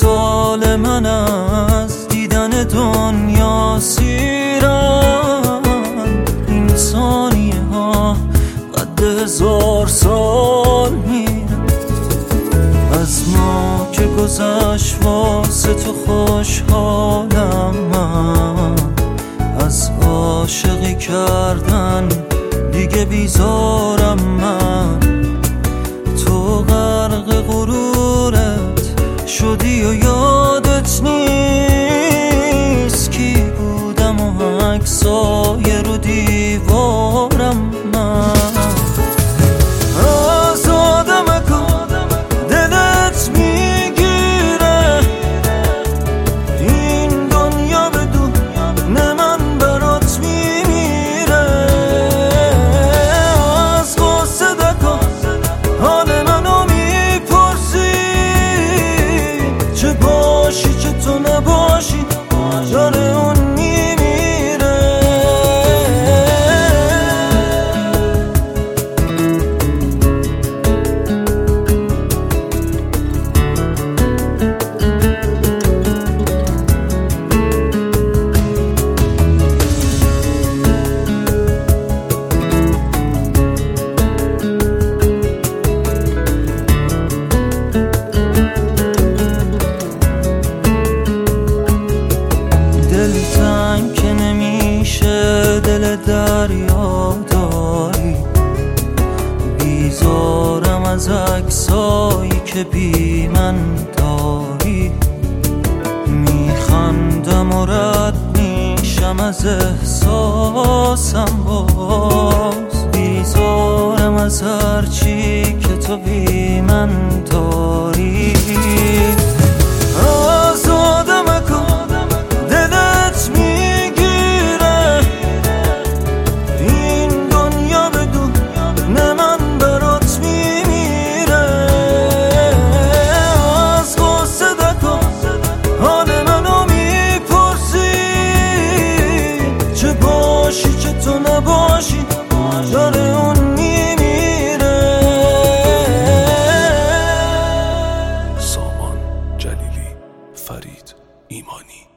سال من از دیدن دنیا سیرن. این ثانیه ها قد 1000 سال میرن. از ما که گذشت واسه تو خوشحالم من، از عاشقی کردن دیگه بیزارم من. تو غرق غرورت شدی و یادت نیست کی بودم و عکسای رو دیوارم من. دلتنگ که نمیشه دل دریا داری، بیزارم از عکسایی که بی من داری. میخندم و رد میشم از احساسم، باز بیزارم از هرچی که تو بی من داری. تو نباشی داره اون میمیره. سامان جلیلی، فرید ایمانی.